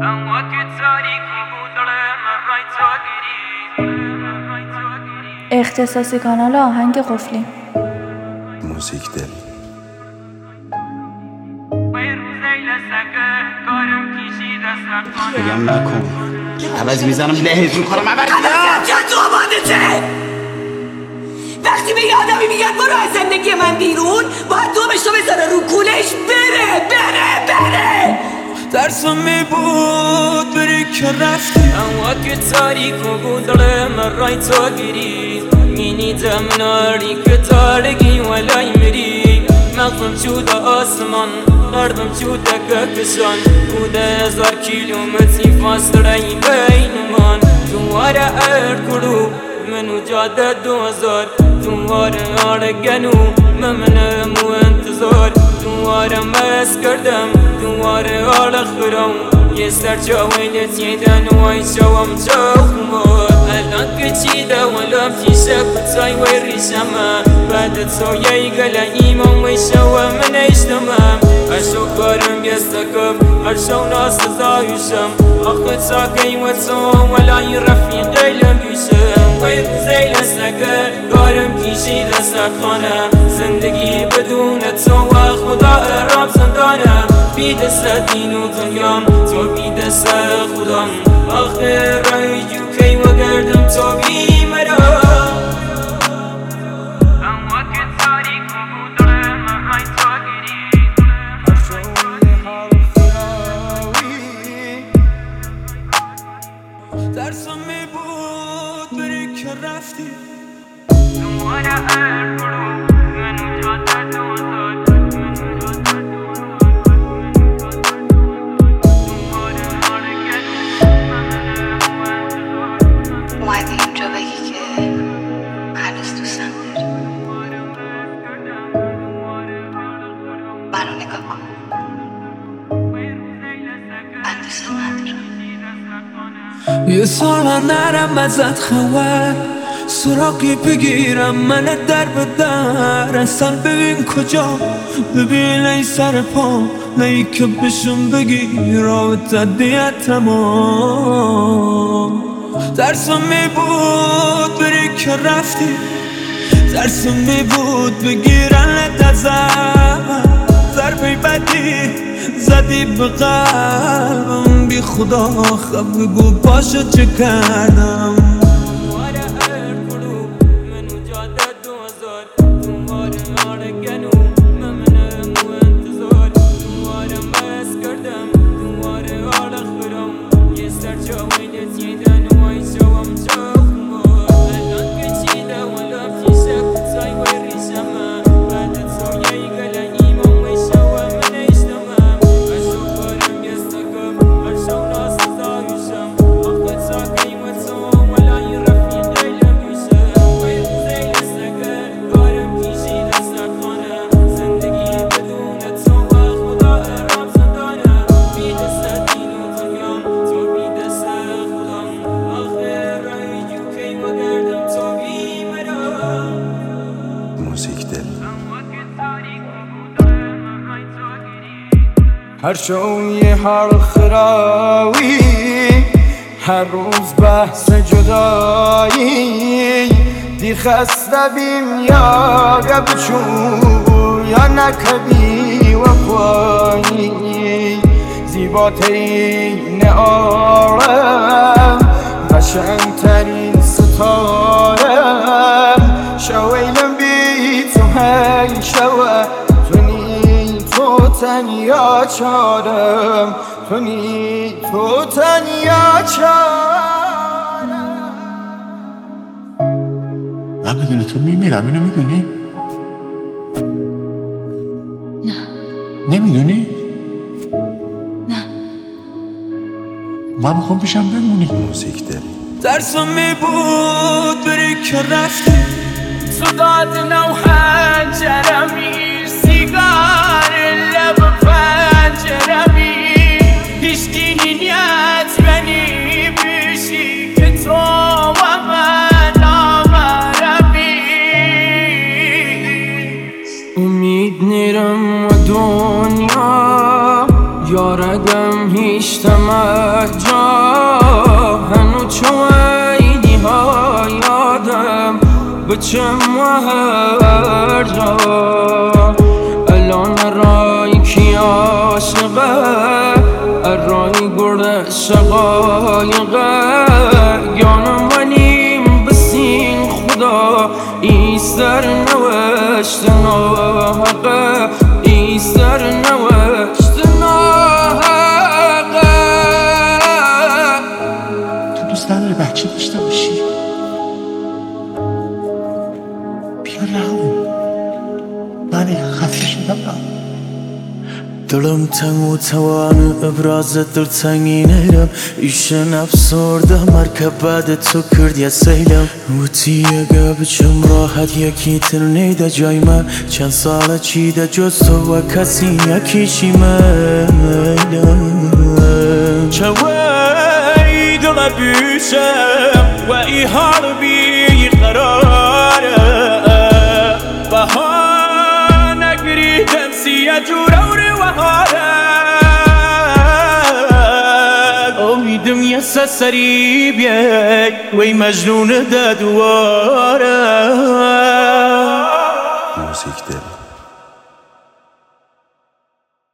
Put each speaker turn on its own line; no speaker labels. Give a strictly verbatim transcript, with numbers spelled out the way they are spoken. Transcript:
اختصاصی کانال آهنگ قفلی.
موزیک دل.
بگم نکن عوض میزنم لحظ میکنم عوض
چند تو آبادته. وقتی به آدمی میگن برو از زندگی من بیرون، باید تو بشو بذاره رو کولش بره بره بره.
ترسم می بود بری که رفتی، اما که تاریک و بودره من رای تو گیری. مینیدم ناری که تارگی ولای میری. مغزم شده آسمان، قلبم شده ککشان. بوده هزار کیلومتری فاصله بین من. دواره ارکلو منو جاده دوزار، دواره آرگنو ممنم و انتظار. دواره مس کردم دواره آلخرم، یه سر جاویلت یدن وای شوام جاومار. الان که چیده ولام پیشه کتای وی ریشمه، بعد تو یای گله ایمان وی شوام من اشتمم. اشو کارم بیستکم اشو ناس زایوشم، آخه ساکی و تو ولای رفیقی لبیشم. وی زیل سکر کارم کیشی لسکانم، زندگی بدون تو و خدا ارام زندانم. بی دست دین و دنیام تو بی دست خودم، آخر رای جو کی و گردم تو بی مرام. اما که تاریک و بودره من رای تو گیری. هرشوی حال خیراوی، ترسم می بود بری که رفتی. دواره ارکلو منو جاده دوزاد.
اومدی اینجا بگی که هنوز دوستم داری. منو نگاه کن، من دوستم ندارم.
یه سال من نرم ازت خبر، سراغی بگیرم من در بدر. اصلا ببین کجا، ببین ای سر پا، نهی که بشون بگی رابطه دیگه تمام. ترسم می بود بری که رفتی، ترسم می بود بگیرن لطزم. ضربه بدی زدی به قلبم، بی خدا خب بگو پاشو چه کردم. هر شوی هر خراوی، هر روز بحث جدایی. دی خسته بیم یا گبچو یا نکبی و پایی. زیباترین عالم، قشنگترین ستارم. شویلم بی تو هی شوه، تو تنیا چارم، تو نی تو تنیا چارم.
من بدون تو میمیرم، اینو میدونی؟
نه.
نمیدونی؟
نه.
من میخوام پیشم بمونی.
موزیک دل.
ترسم می بود بری که رفتی، صدات نو هنجرمی. سیگار لب پنجرمی، هیچکی نیت بنی بیشی که تو و من آمرمی. امید نیرم و دنیا یارگم هیچ تمام. جا هنو چوینی ها یادم بچم و هر جا الان رای کی عاشقه رای گرد شقایقه گانم ونیم بسین خدا ایستر نوشت ناحقه ایستر نوشت ناحقه.
تو دوست نداری بچه داشته باشی؟ بیا رهو من خفه شدم رهو.
دلم تنگ و توان ابراز دل تنگی نیرم ایشن افسردم مرکب بعد تو کرد یا سیلم وطی اگه بچم راحت یکی تر نیده جای من چند ساله چیده جز تو و کسی یکیشی میلم چوی دل بیشم و ای حال بی قراره بها نگریدم سیه جوره امیدم یه سری بیای وی مجنون ده دواره